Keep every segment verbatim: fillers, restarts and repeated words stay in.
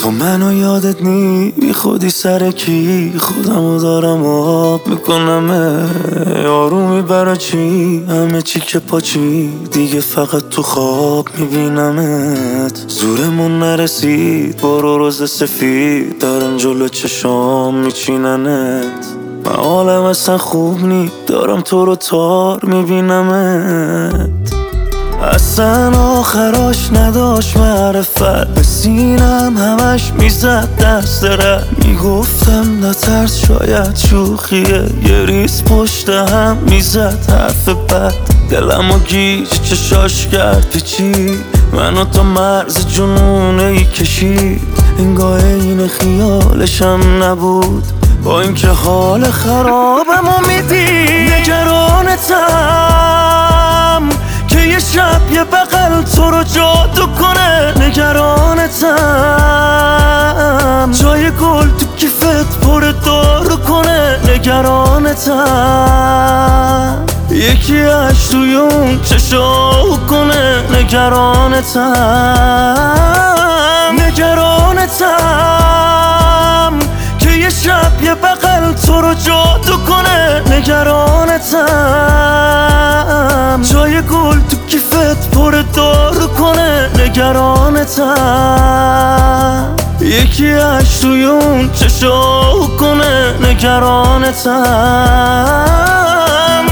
تو منو یادت نی بی خودی سر کی خودمو دارم آب میکنم آرومی برا چی همه چی که پاچی دیگه فقط تو خواب میبینمت زورمون نرسید برو روز سفید دارن جلو چشام میچیننت من حالم اصلا خوب نی دارم تو رو تار میبینمت اصلا آخراش نداشت معرفت به سینم همش میزد دست رد میگفتم نترس شاید شوخیه یه ریز پشت هم میزد حرف بد دلم و گیج چشاش کرد پیچی منو تا مرز جنونه ای کشید انگاه این خیالشم نبود با اینکه حال خرابمو میدی نگرانتم که یه شب یه بغل تو رو جادو کنه نگرانتم جای گل تو کیفت پر دارو کنه نگرانتم یکی اش توی اون چشاو کنه نگرانتم نگرانتم که یه شب یه بغل تو رو جادو کنه نگرانتم جای گل تو کیفت پر دارو کنه نگرانتم یکی اش توی اون چشاو کنه نگرانتم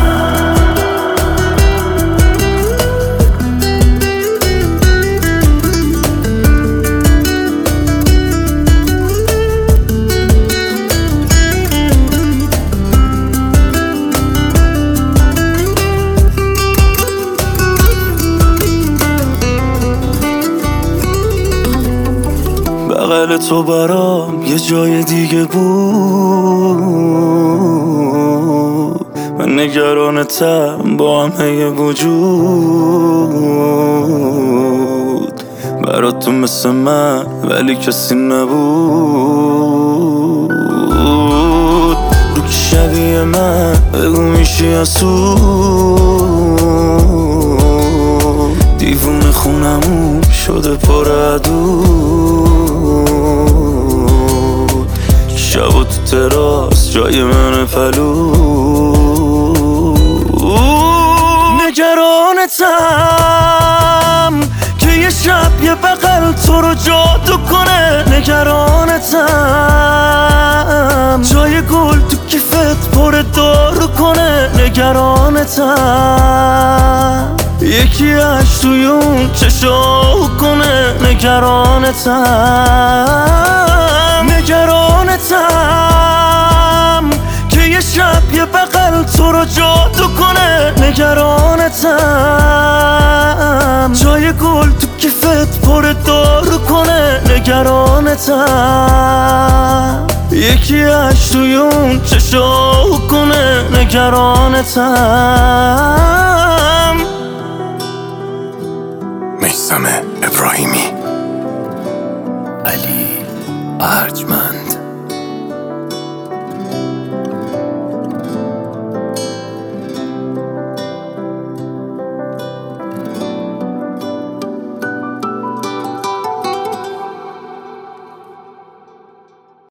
بغل تو برام یه جای دیگه بود من نگرانتم با همه وجود برات تو مثل من ولی کسی نبود رو که شبیه من بگو میشی اسود دیوونه خونمون شده پر عدود شب و تو تراس جای من پلود نگرانتم که یه شب یه بغل تو رو جادو کنه نگرانتم جای گل تو کیفت پر دارو کنه نگرانتم یکی اش توی اون چشاو کنه نگرانتم نگرانتم که یه شب یه بغل تو رو جادو کنه نگرانتم جای گل تو کیفت پر دارو کنه نگرانتم یکی اش توی اون چشاو کنه نگرانتم میثم ابراهیمی علی ارجمند